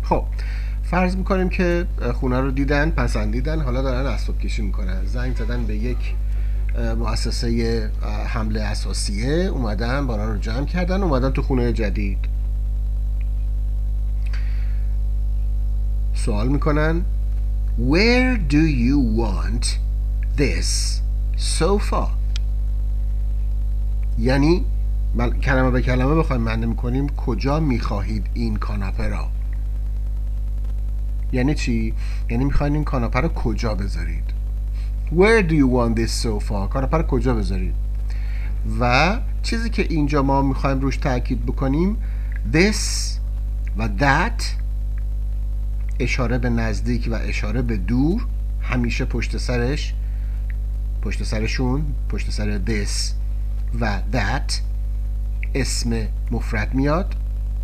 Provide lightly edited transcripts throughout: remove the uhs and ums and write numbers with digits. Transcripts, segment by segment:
خب فرض میکنیم که خونه رو دیدن، پسندیدن، حالا دارن اسباب کشی میکنن، زنگ زدن به یک مؤسسه حمله اساسیه، اومدن بارا رو جمع کردن، اومدن تو خونه جدید. سوال میکنن Where do you want this sofa؟ یعنی کلمه به کلمه بخوایم معنی میکنیم کجا میخواهید این کاناپه را. یعنی چی؟ یعنی میخواین این کاناپه رو کجا بذارید. Where do you want this sofa؟ کاناپه رو کجا بذارید. و چیزی که اینجا ما میخوایم روش تاکید بکنیم this و that، اشاره به نزدیک و اشاره به دور، همیشه پشت سرشون پشت سر this و that اسم مفرد میاد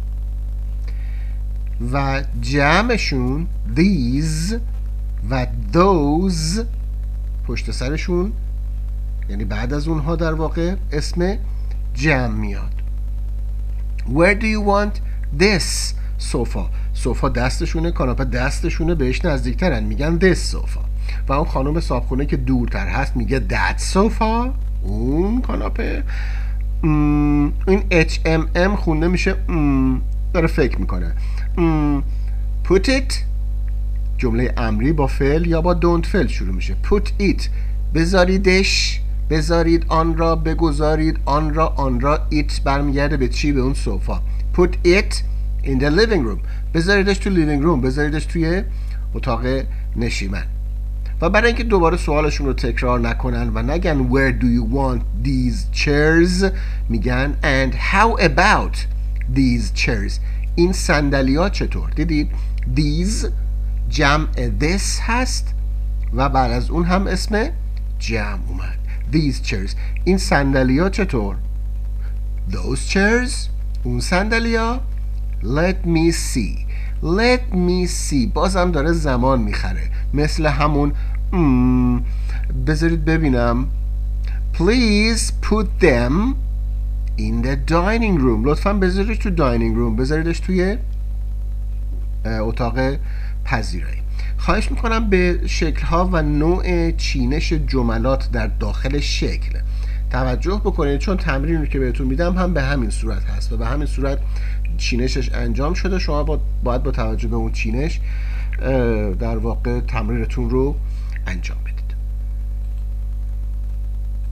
و جمعشون these و those پشت سرشون، یعنی بعد از اونها در واقع اسم جمع میاد. Where do you want this sofa؟ صوفا دستشونه، کاناپه دستشونه، بهش نزدیکترن، میگن this sofa. و اون خانم صابخونه که دورتر هست میگه that sofa، اون کاناپه. این HMM خونده میشه داره فکر میکنه. put it جمله امری با فعل یا با don't فعل شروع میشه. put it بذاریدش، بذارید آن را، بگذارید آن را. it برمیگرده به چی؟ به اون صوفا. put it in the living room، بذاریدش تو living room، بذاریدش توی اتاق نشیمن. و برای اینکه دوباره سوالشون رو تکرار نکنن و نگن where do you want these chairs، میگن and how about these chairs؟ این صندلی ها چطور؟ دیدید these جمع this هست و بعد از اون هم اسم جمع اومد these chairs. این صندلی ها چطور؟ those chairs، اون صندلی ها. let me see بازم داره زمان میخره، مثل همون بذارید ببینم. please put them in the dining room، لطفا بذاریدش تو dining room، بذاریدش توی اتاق پذیرایی. خواهش میکنم به شکل‌ها و نوع چینش جملات در داخل شکل توجه بکنید، چون تمرینی رو که بهتون میدم هم به همین صورت هست و به همین صورت چینشش انجام شده. شما باید با توجه به اون چینش در واقع تمرینتون رو انجام بدید.